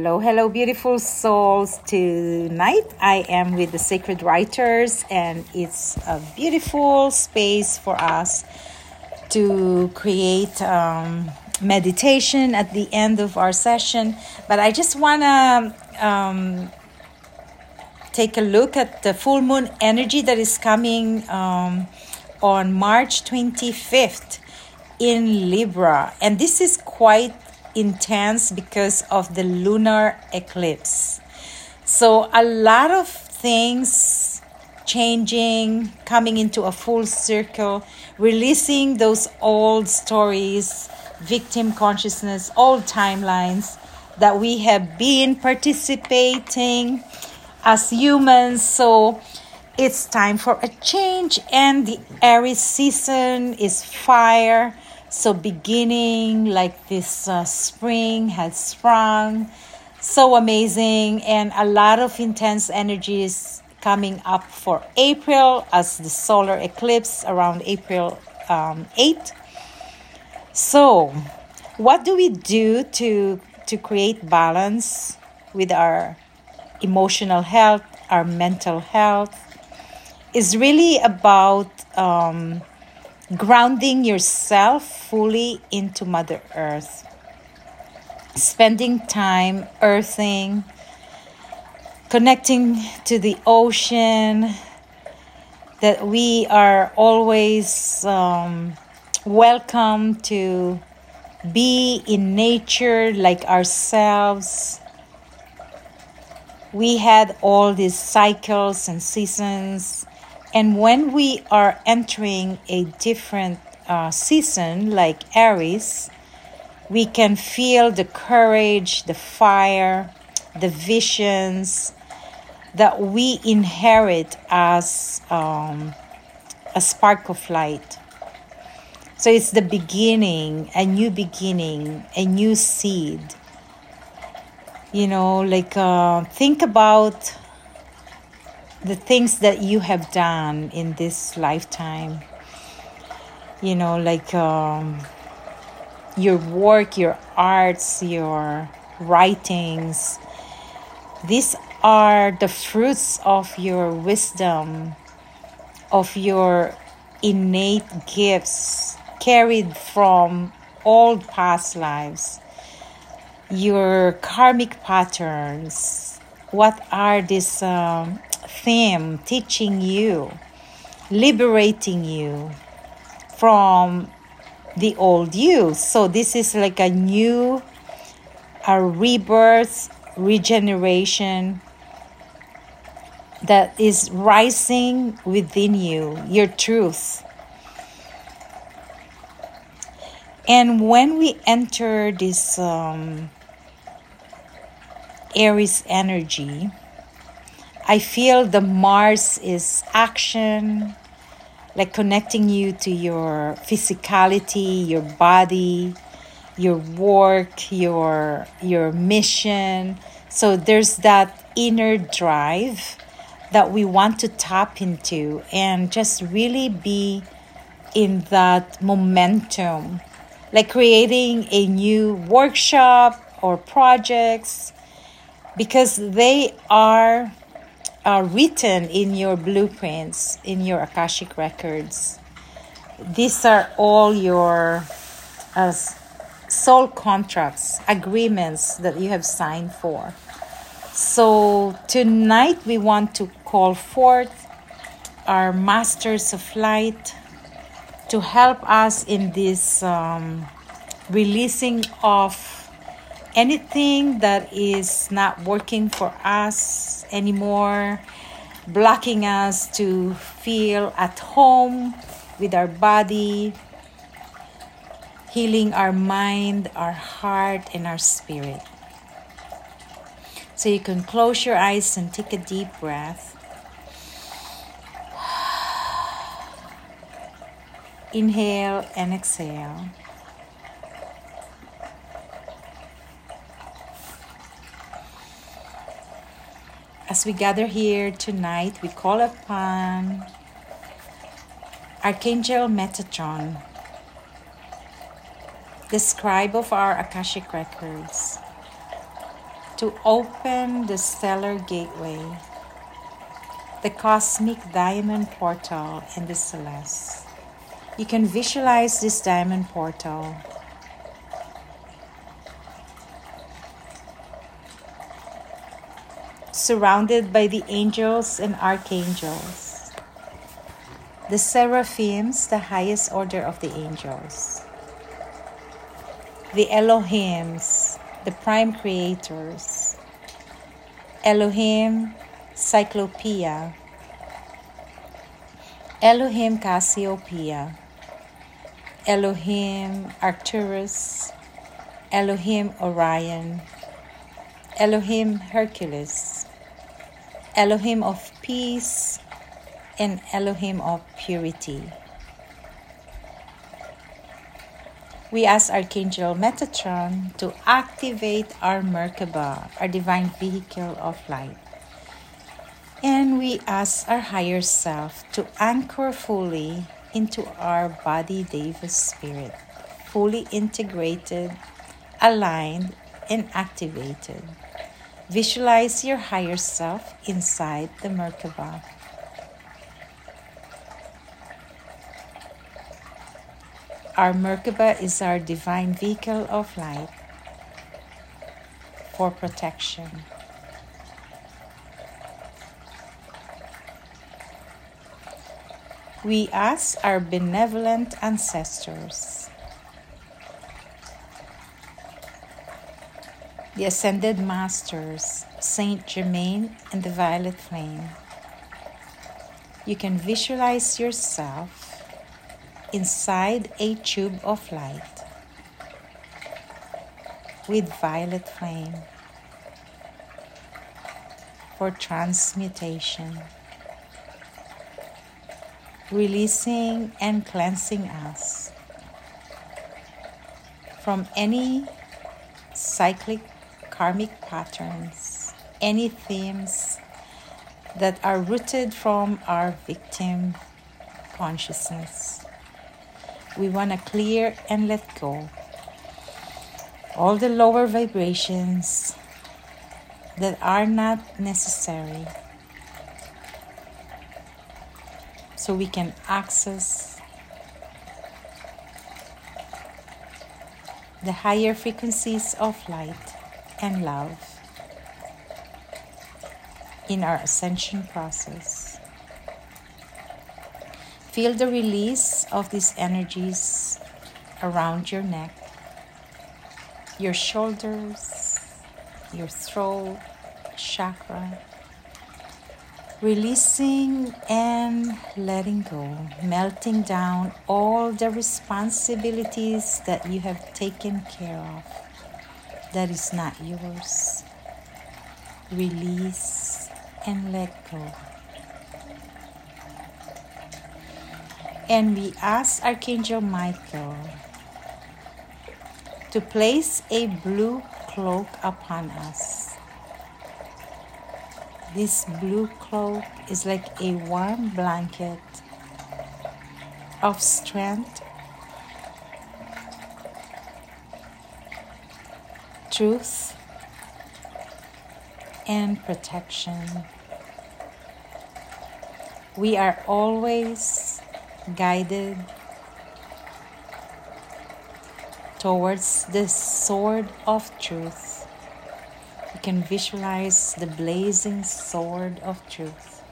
Hello, beautiful souls. Tonight I am with the Sacred Writers, and it's a beautiful space for us to create meditation at the end of our session. But I just want to take a look at the full moon energy that is coming on March 25th in Libra. And this is quite intense because of the lunar eclipse. So a lot of things changing, coming into a full circle, releasing those old stories, victim consciousness, old timelines that we have been participating as humans. So it's time for a change, and the Aries season is fire. So beginning like this spring has sprung, so amazing, and a lot of intense energies coming up for April as the solar eclipse around April 8th. So what do we do to create balance with our emotional health, our mental health? Is really about grounding yourself fully into Mother Earth, spending time earthing, connecting to the ocean, that we are always welcome to be in nature like ourselves. We had all these cycles and seasons. And when we are entering a different season, like Aries, we can feel the courage, the fire, the visions that we inherit as a spark of light. So it's the beginning, a new seed. You know, like think about the things that you have done in this lifetime, you know, like your work, your arts, your writings. These are the fruits of your wisdom, of your innate gifts carried from old past lives, your karmic patterns. What are these theme teaching you, liberating you from the old you? So this is like a rebirth, regeneration that is rising within you, your truth. And when we enter this Aries energy, I feel the Mars is action, like connecting you to your physicality, your body, your work, your mission. So there's that inner drive that we want to tap into and just really be in that momentum, like creating a new workshop or projects, because they are written in your blueprints, in your Akashic records. These are all your soul contracts, agreements that you have signed for. So tonight we want to call forth our masters of light to help us in this releasing of anything that is not working for us anymore, blocking us to feel at home with our body, healing our mind, our heart, and our spirit. So you can close your eyes and take a deep breath. Inhale and exhale. As we gather here tonight, we call upon Archangel Metatron, the scribe of our Akashic records, to open the stellar gateway, the cosmic diamond portal in the celeste. You can visualize this diamond portal surrounded by the angels and archangels, the seraphims, the highest order of the angels, the Elohims, the prime creators, Elohim Cyclopeia, Elohim Cassiopeia, Elohim Arcturus, Elohim Orion, Elohim Hercules, Elohim of peace, and Elohim of purity. We ask Archangel Metatron to activate our Merkaba, our divine vehicle of light. And we ask our higher self to anchor fully into our body Deva spirit, fully integrated, aligned, and activated. Visualize your higher self inside the Merkaba. Our Merkaba is our divine vehicle of light for protection. We ask our benevolent ancestors, the Ascended Masters, Saint Germain and the Violet Flame. You can visualize yourself inside a tube of light with violet flame for transmutation, releasing and cleansing us from any cyclic karmic patterns, any themes that are rooted from our victim consciousness. We want to clear and let go all the lower vibrations that are not necessary, so we can access the higher frequencies of light and love in our ascension process. Feel the release of these energies around your neck, your shoulders, your throat, chakra. Releasing and letting go, melting down all the responsibilities that you have taken care of that is not yours. Release and let go. And we ask Archangel Michael to place a blue cloak upon us. This blue cloak is like a warm blanket of strength, truth, and protection. We are always guided towards the sword of truth. You can visualize the blazing sword of truth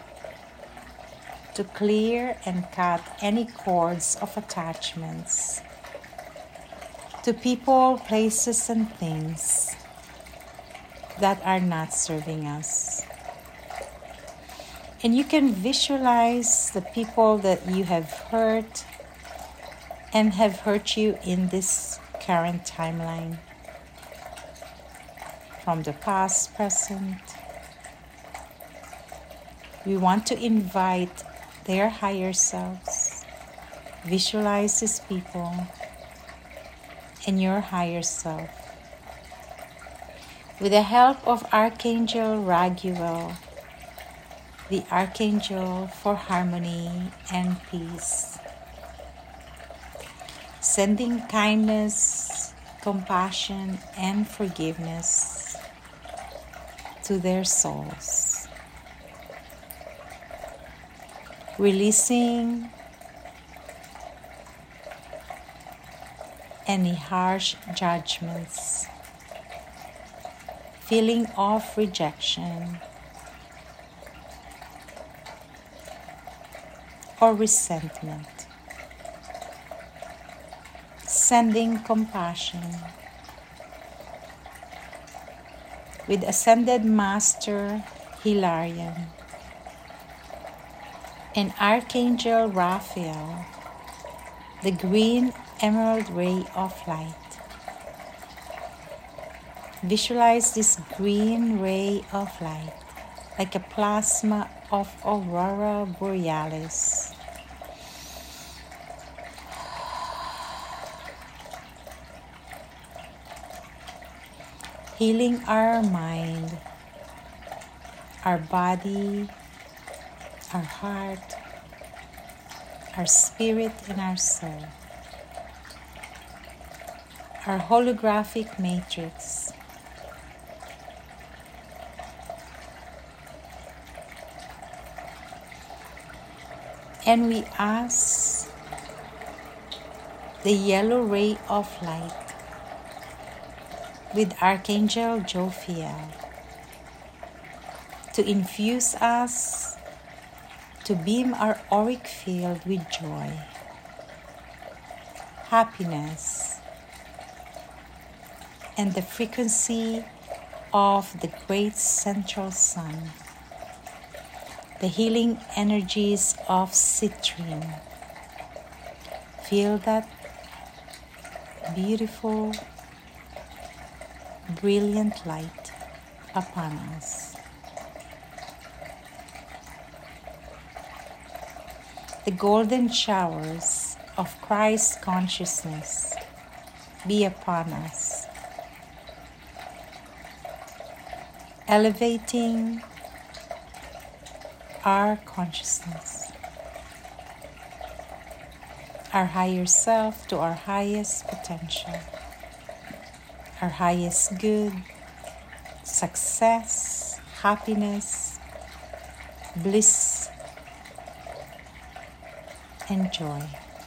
to clear and cut any cords of attachments to people, places, and things that are not serving us. And you can visualize the people that you have hurt and have hurt you in this current timeline, from the past, present. We want to invite their higher selves. Visualize these people and your higher self. With the help of Archangel Raguel, the Archangel for harmony and peace, sending kindness, compassion, and forgiveness to their souls, releasing any harsh judgments, feeling of rejection or resentment, sending compassion with Ascended Master Hilarion and Archangel Raphael, the green emerald ray of light. Visualize this green ray of light like a plasma of Aurora Borealis. Healing our mind, our body, our heart, our spirit, and our soul. Our holographic matrix. And we ask the yellow ray of light with Archangel Jophiel to infuse us, to beam our auric field with joy, happiness, and the frequency of the great central sun, the healing energies of citrine. Feel that beautiful, brilliant light upon us. The golden showers of Christ consciousness be upon us, elevating our consciousness, our higher self to our highest potential, our highest good, success, happiness, bliss, and joy.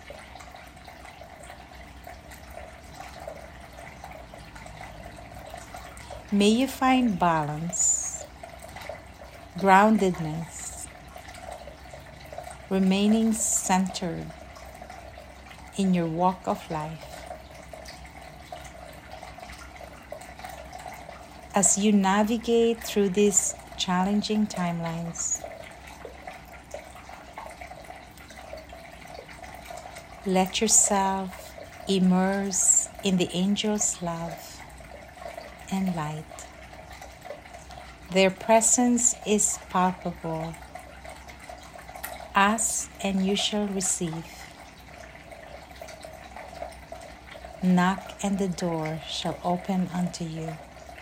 May you find balance, groundedness, remaining centered in your walk of life as you navigate through these challenging timelines. Let yourself immerse in the angels' love and light. Their presence is palpable. Ask and you shall receive. Knock and the door shall open unto you.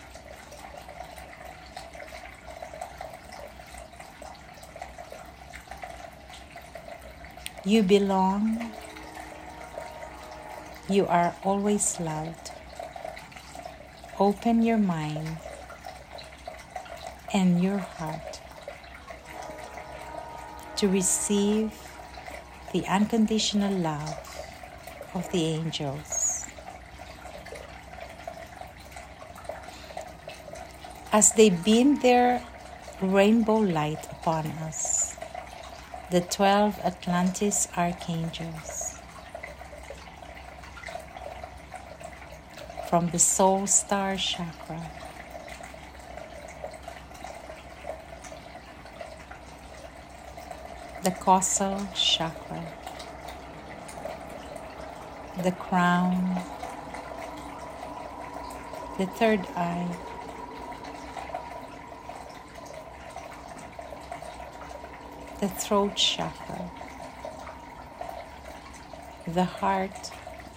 You belong. You are always loved. Open your mind and your heart to receive the unconditional love of the angels. As they beam their rainbow light upon us, the 12 Atlantis archangels, from the soul star chakra, the causal chakra, the crown, the third eye, the throat chakra, the heart,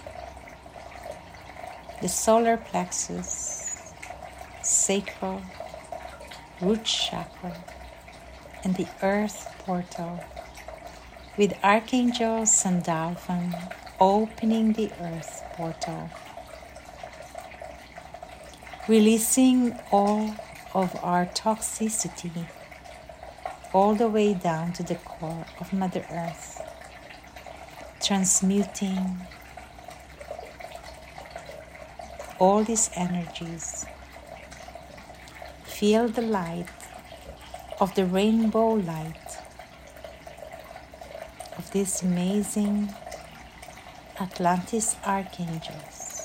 the solar plexus, sacral, root chakra, and the earth portal, with Archangel Sandalphon opening the earth portal, releasing all of our toxicity all the way down to the core of Mother Earth, transmuting all these energies. Feel the light of the rainbow light of these amazing Atlantis archangels.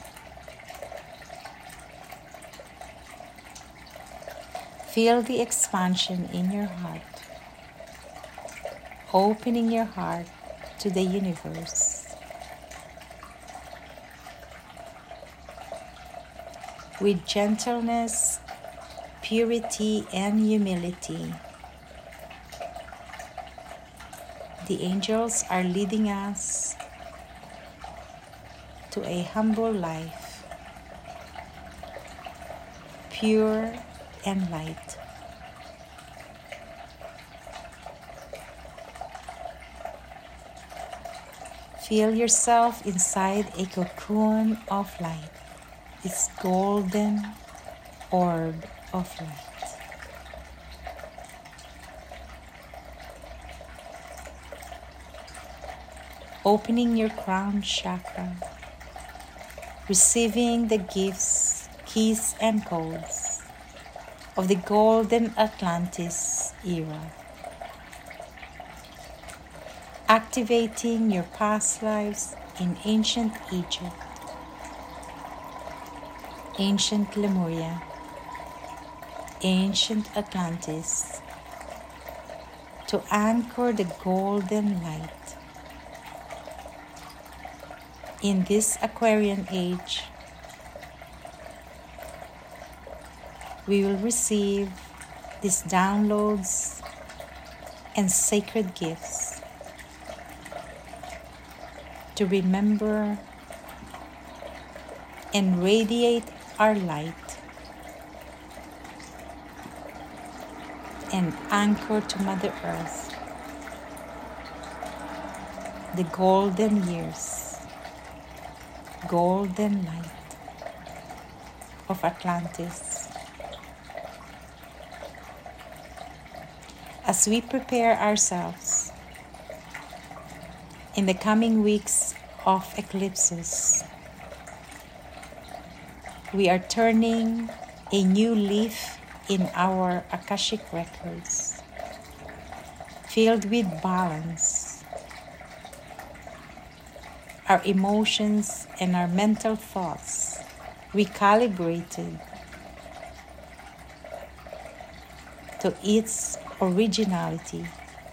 Feel the expansion in your heart, opening your heart to the universe. With gentleness, purity, and humility, the angels are leading us to a humble life, pure and light. Feel yourself inside a cocoon of light, this golden orb of light. Opening your crown chakra, receiving the gifts, keys, and codes of the golden Atlantis era. Activating your past lives in ancient Egypt, ancient Lemuria, ancient Atlantis, to anchor the golden light. In this Aquarian age, we will receive these downloads and sacred gifts to remember and radiate our light and anchor to Mother Earth the golden years, golden light of Atlantis. As we prepare ourselves in the coming weeks of eclipses, we are turning a new leaf in our Akashic records, filled with balance. Our emotions and our mental thoughts recalibrated to its originality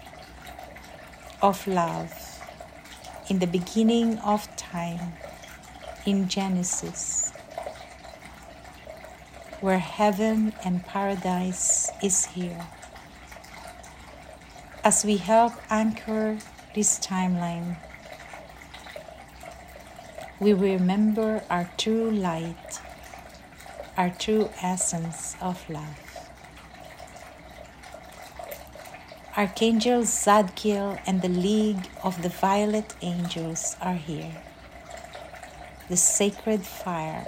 of love in the beginning of time in Genesis, where heaven and paradise is here. As we help anchor this timeline, we remember our true light, our true essence of love. Archangel Zadkiel and the League of the Violet Angels are here. The sacred fire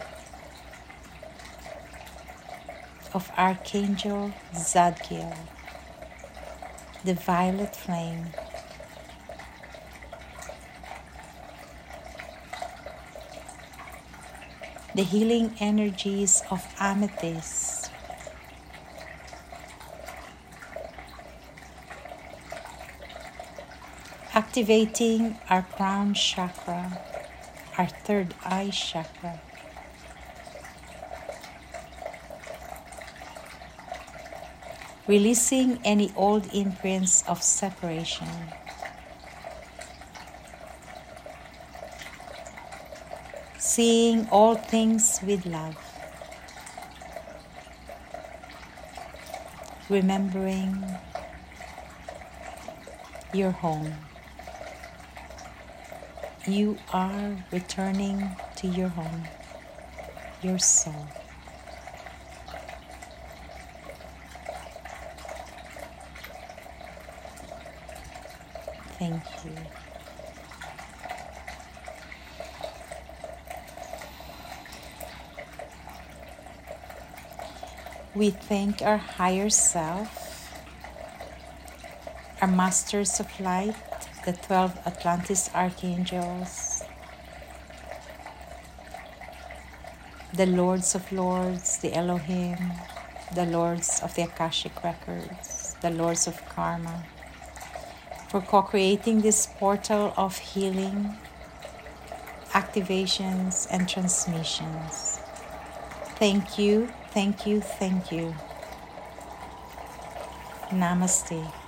of Archangel Zadkiel, the violet flame. The healing energies of amethyst, activating our crown chakra, our third eye chakra. Releasing any old imprints of separation. Seeing all things with love. Remembering your home. You are returning to your home, your soul. Thank you. We thank our higher self, our masters of light, the 12 Atlantis archangels, the lords of lords, the Elohim, the lords of the Akashic records, the lords of karma, for co-creating this portal of healing, activations, and transmissions. Thank you, thank you, thank you. Namaste.